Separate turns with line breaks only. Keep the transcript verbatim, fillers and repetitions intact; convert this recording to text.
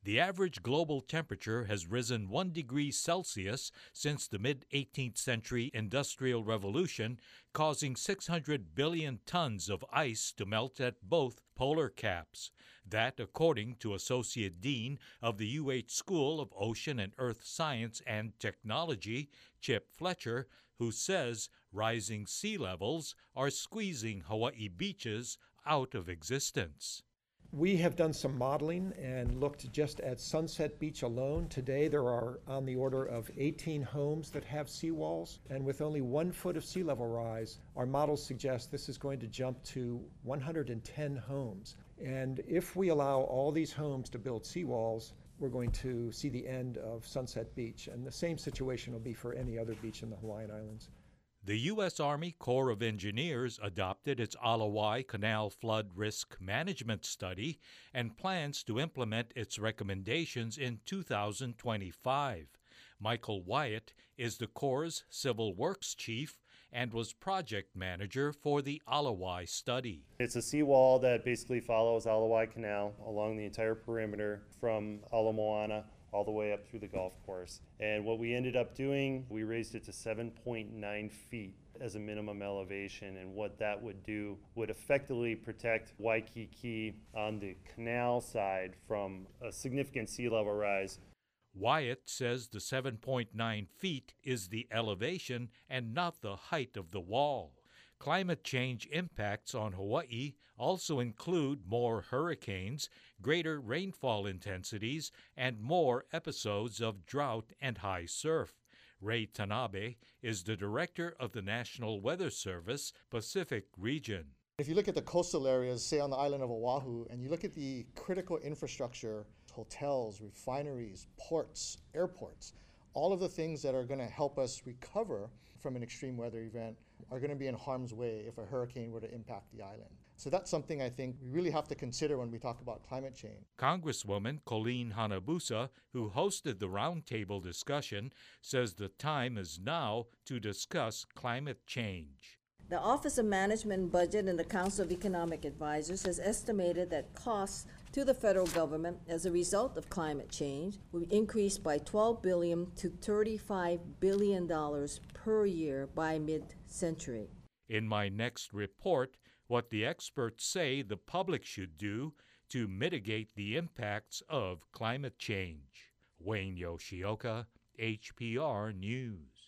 The average global temperature has risen one degree Celsius since the mid-eighteenth century Industrial Revolution, causing six hundred billion tons of ice to melt at both polar caps. That, according to Associate Dean of the U H School of Ocean and Earth Science and Technology, Chip Fletcher, who says rising sea levels are squeezing Hawaii beaches out of existence.
We have done some modeling and looked just at Sunset Beach alone. Today there are on the order of eighteen homes that have seawalls, and with only one foot of sea level rise, our models suggest this is going to jump to one hundred ten homes. And if we allow all these homes to build seawalls, we're going to see the end of Sunset Beach. And the same situation will be for any other beach in the Hawaiian Islands.
The U S Army Corps of Engineers adopted its Alawai Canal Flood Risk Management Study and plans to implement its recommendations in two thousand twenty-five. Michael Wyatt is the Corps' Civil Works Chief and was project manager for the Alawai study.
It's a seawall that basically follows Alawai Canal along the entire perimeter from Ala Moana all the way up through the golf course. And what we ended up doing, we raised it to seven point nine feet as a minimum elevation, and what that would do would effectively protect Waikiki on the canal side from a significant sea level rise.
Wyatt says the seven point nine feet is the elevation and not the height of the wall. Climate change impacts on Hawaii also include more hurricanes, greater rainfall intensities, and more episodes of drought and high surf. Ray Tanabe is the director of the National Weather Service Pacific Region.
If you look at the coastal areas, say on the island of Oahu, and you look at the critical infrastructure, hotels, refineries, ports, airports, all of the things that are going to help us recover from an extreme weather event are going to be in harm's way if a hurricane were to impact the island. So that's something I think we really have to consider when we talk about climate change.
Congresswoman Colleen Hanabusa, who hosted the roundtable discussion, says the time is now to discuss climate change.
The Office of Management and Budget and the Council of Economic Advisors has estimated that costs to the federal government as a result of climate change will increase by twelve billion dollars to thirty-five billion dollars per year by mid-century.
In my next report, what the experts say the public should do to mitigate the impacts of climate change. Wayne Yoshioka, H P R News.